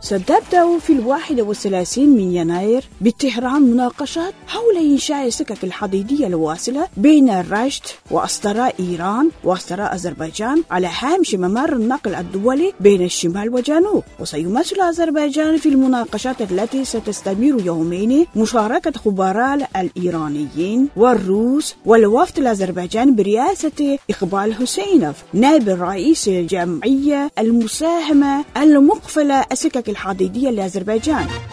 ستبدأ في 31 من يناير بطهران مناقشات حول إنشاء السكك الحديدية الواصلة بين رشت وأستراء إيران وأستراء أذربيجان على هامش ممر النقل الدولي بين الشمال والجنوب. وسيمثل أذربيجان في المناقشات التي ستستمر يومين مشاركة خبراء الإيرانيين والروس والوفد الأذربيجاني برئاسة إقبال حسينوف نائب رئيس الجمعية المساهمة المقفلة السكك الحديدية لأذربيجان.